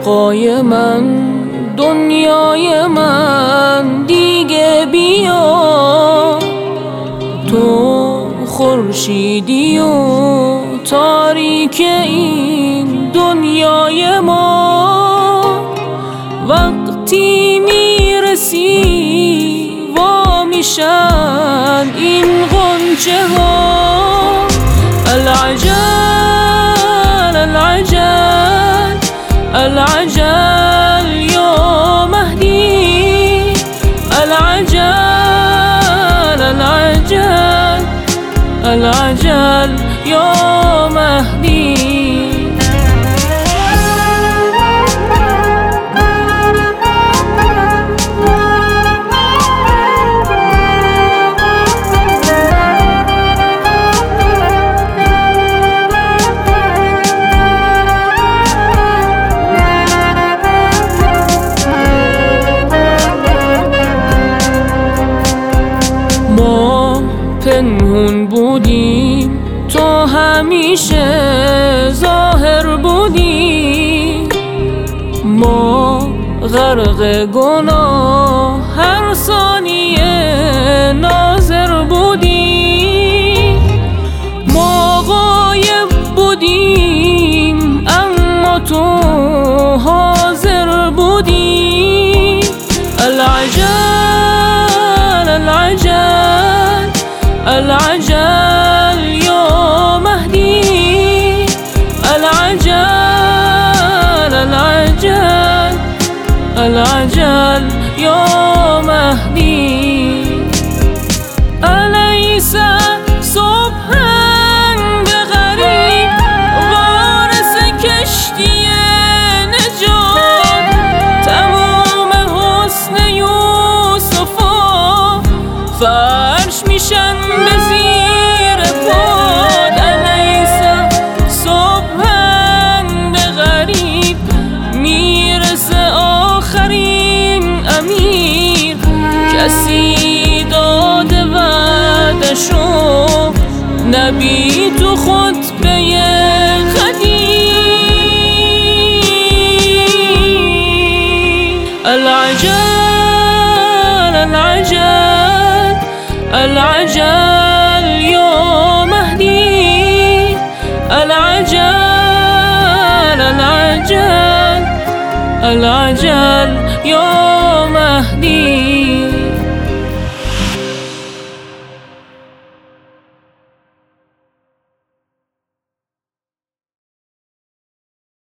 آقای من، دنیای من دیگه بیا. تو خورشیدی و تاریک این دنیای ما. وقتی میرسی وا میشن این غنچه ها. العجل العجل العجل یا مهدی. العجل العجل العجل یا مهدی. ما پنهون بودیم، تو همیشه ظاهر بودی. ما غرق گناه هر ثانیه ناظر بودی. ما غایب بودیم اما تو حاضر بودی. العجل العجل العجل یا مهدی. العجل العجل العجل یا مهدی. أليس صبحا بغریب وارث کشتی نجات؟ تمام حسن یوسفا فرش میشن به زیر پاد. أليس صبحا بغریب میرسه آخرین امیر. کسی داده وعدشو نبی تو خطبه قدیم. العجل العجل العجل یا مهدی. العجل العجل العجل یا مهدی.